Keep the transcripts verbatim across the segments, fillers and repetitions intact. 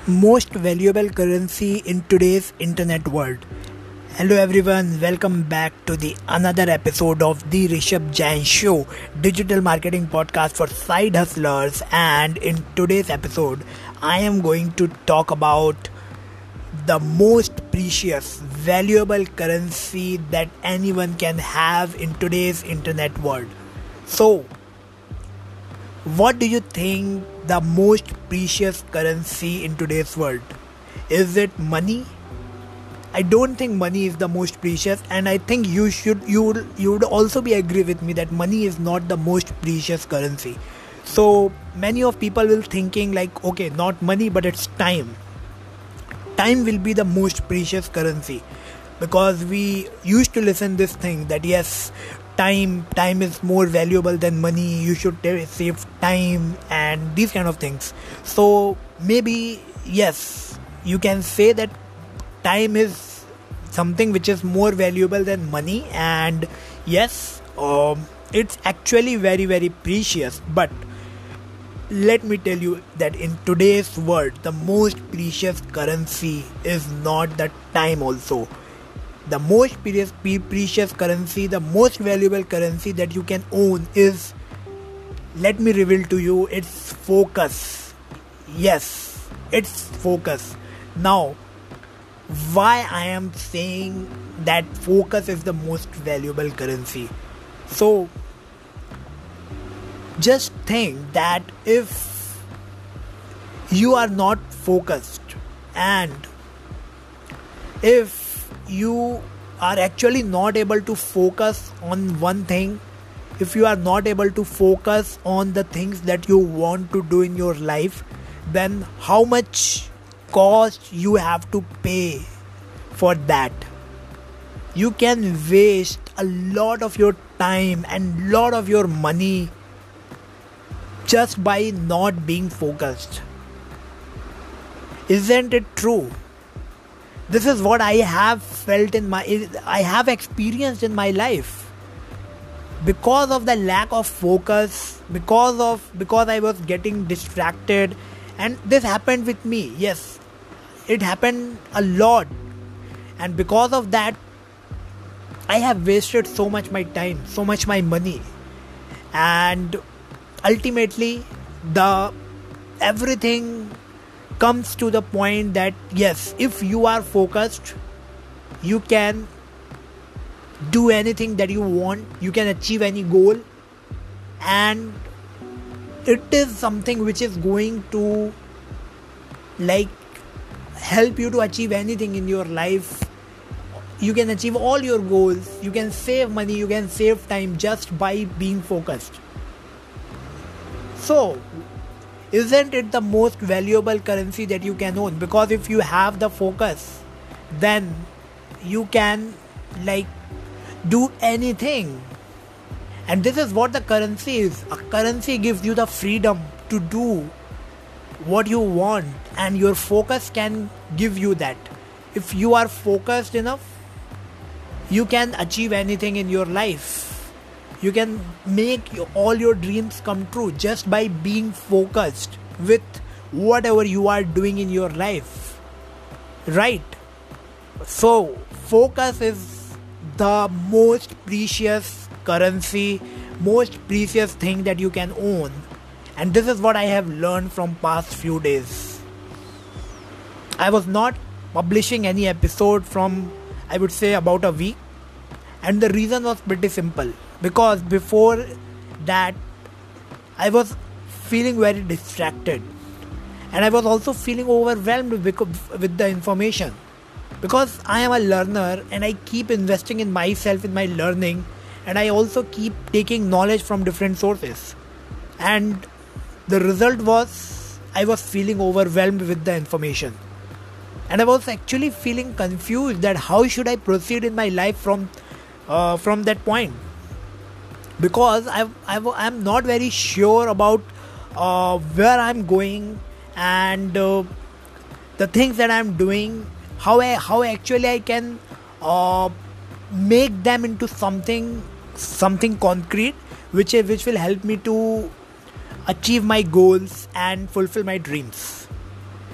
Most valuable currency in today's internet world. Hello everyone, welcome back to the another episode of the Rishabh Jain Show, digital marketing podcast for side hustlers. And in today's episode, I am going to talk about the most precious, valuable currency that anyone can have in today's internet world. So, what do you think the most precious currency in today's world? Is it money? I don't think money is the most precious, and I think you should you would you would also be agree with me that money is not the most precious currency. So many of people will thinking like, okay, not money but it's time. Time will be the most precious currency, because we used to listen this thing that yes, time time is more valuable than money, you should t- save time and these kind of things. So maybe yes, you can say that time is something which is more valuable than money, and yes, um, it's actually very very precious. But let me tell you that in today's world, the most precious currency is not the time also. The most precious, precious currency, the most valuable currency that you can own is, let me reveal to you, it's focus. Yes, it's focus. Now, why I am saying that focus is the most valuable currency? So, just think that if you are not focused, and if you are actually not able to focus on one thing, if you are not able to focus on the things that you want to do in your life, then how much cost you have to pay for that? You can waste a lot of your time and lot of your money just by not being focused. Isn't it true? This is what I have felt in my, I have experienced in my life. Because of the lack of focus, because of, because I was getting distracted, and this happened with me. Yes, it happened a lot. And because of that, I have wasted so much my time, so much my money. And ultimately, the everything comes to the point that yes, if you are focused, you can do anything that you want, you can achieve any goal, and it is something which is going to like help you to achieve anything in your life. You can achieve all your goals, you can save money, you can save time just by being focused. So, isn't it the most valuable currency that you can own? Because if you have the focus, then you can like do anything. And this is what the currency is. A currency gives you the freedom to do what you want, and your focus can give you that. If you are focused enough, you can achieve anything in your life. You can make your, all your dreams come true just by being focused with whatever you are doing in your life. Right? So, focus is the most precious currency, most precious thing that you can own. And this is what I have learned from past few days. I was not publishing any episode from, I would say, about a week. And the reason was pretty simple. Because before that, I was feeling very distracted. And I was also feeling overwhelmed with the information. Because I am a learner and I keep investing in myself, in my learning. And I also keep taking knowledge from different sources. And the result was, I was feeling overwhelmed with the information. And I was actually feeling confused that how should I proceed in my life from uh, from that point. Because I I am not very sure about uh, where I'm going, and uh, the things that I'm doing, how I, how actually I can uh, make them into something something concrete, which which will help me to achieve my goals and fulfill my dreams.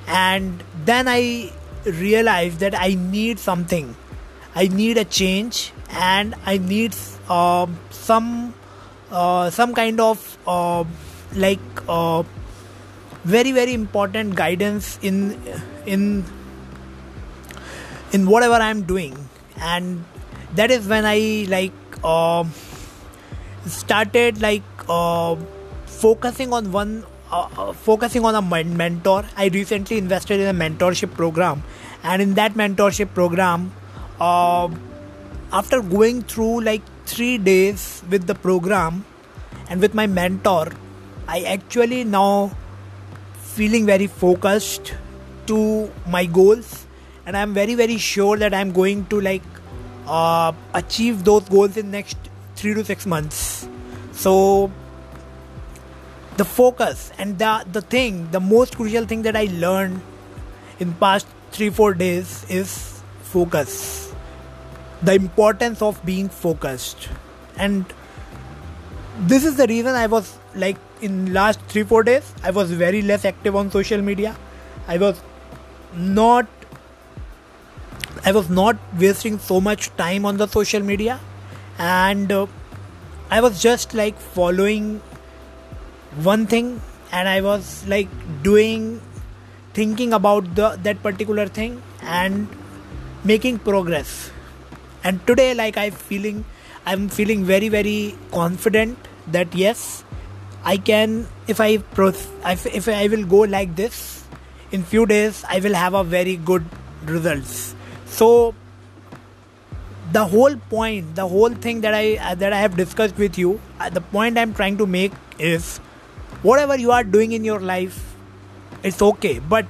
And then I realized that I need something. I need a change, and I need uh, some uh, some kind of uh, like uh, very very important guidance in in in whatever I'm doing. And that is when I like uh, started like uh, focusing on one uh, uh, focusing on a men- mentor. I recently invested in a mentorship program, and in that mentorship program, uh, after going through like three days with the program and with my mentor, I actually now feeling very focused to my goals, and I'm very very sure that I'm going to like uh, achieve those goals in next three to six months. So the focus and the the thing, the most crucial thing that I learned in past three four days is focus. The importance of being focused. And this is the reason I was like in last three four days I was very less active on social media. I was not I was not wasting so much time on the social media, and uh, I was just like following one thing, and I was like doing thinking about the that particular thing and making progress. And today like I feeling I'm feeling very very confident that yes, I can, if I pro- if I will go like this, in few days I will have a very good results. So the whole point, the whole thing that I uh, that I have discussed with you, uh, the point I'm trying to make is whatever you are doing in your life, it's okay, but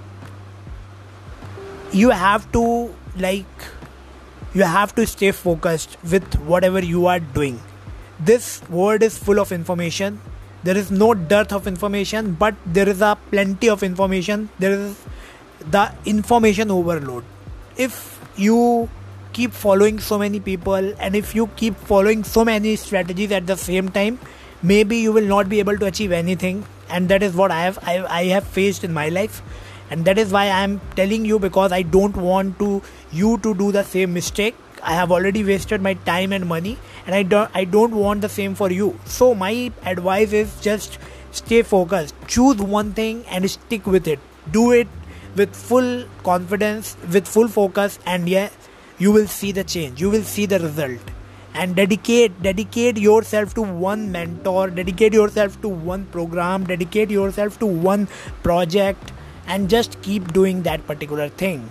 you have to like you have to stay focused with whatever you are doing. This world is full of information. There is no dearth of information, but there is a plenty of information. There is the information overload. If you keep following so many people, and if you keep following so many strategies at the same time, maybe you will not be able to achieve anything. And that is what I have I, I have faced in my life, and that is why I am telling you, because I don't want to you to do the same mistake. I have already wasted my time and money, and I don't I don't want the same for you. So my advice is just stay focused. Choose one thing and stick with it. Do it with full confidence, with full focus, and yeah, you will see the change. You will see the result. And dedicate dedicate yourself to one mentor, dedicate yourself to one program, dedicate yourself to one project, and just keep doing that particular thing.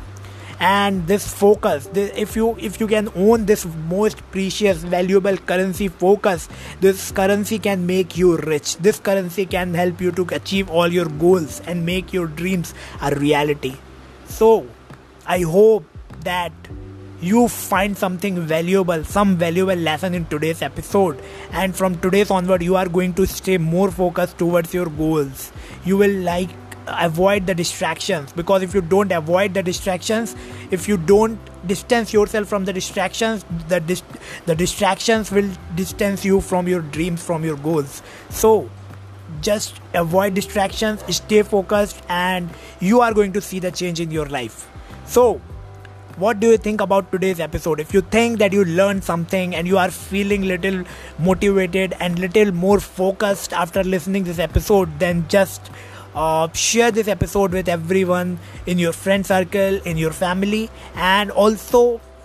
And this focus, this, if you if you can own this most precious valuable currency, focus, this currency can make you rich. This currency can help you to achieve all your goals and make your dreams a reality. So I hope that you find something valuable, some valuable lesson in today's episode, and from today's onward you are going to stay more focused towards your goals. You will like avoid the distractions, because if you don't avoid the distractions, if you don't distance yourself from the distractions, the dis- the distractions will distance you from your dreams, from your goals. So just avoid distractions, stay focused, and you are going to see the change in your life. So what do you think about today's episode? If you think that you learned something and you are feeling little motivated and little more focused after listening this episode, then just Uh, share this episode with everyone in your friend circle, in your family, and also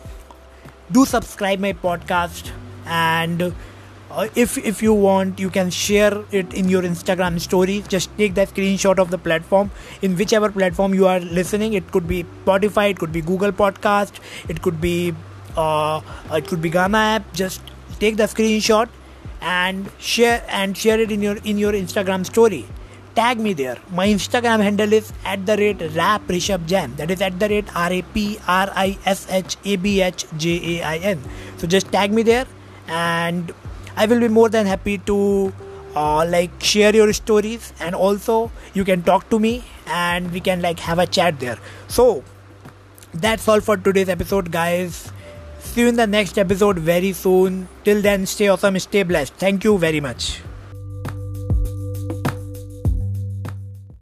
do subscribe my podcast. And uh, if if you want, you can share it in your Instagram stories. Just take that screenshot of the platform, in whichever platform you are listening. It could be Spotify, it could be Google Podcast, it could be uh, it could be Gamma app. Just take the screenshot and share and share it in your in your Instagram story. Tag me there. My Instagram handle is at the rate Rap Rishabh Jain. That is at the rate R A P R I S H A B H J A I N. So just tag me there, and I will be more than happy to uh, like share your stories, and also you can talk to me and we can like have a chat there. So that's all for today's episode, guys. See you in the next episode very soon. Till then, stay awesome, stay blessed. Thank you very much.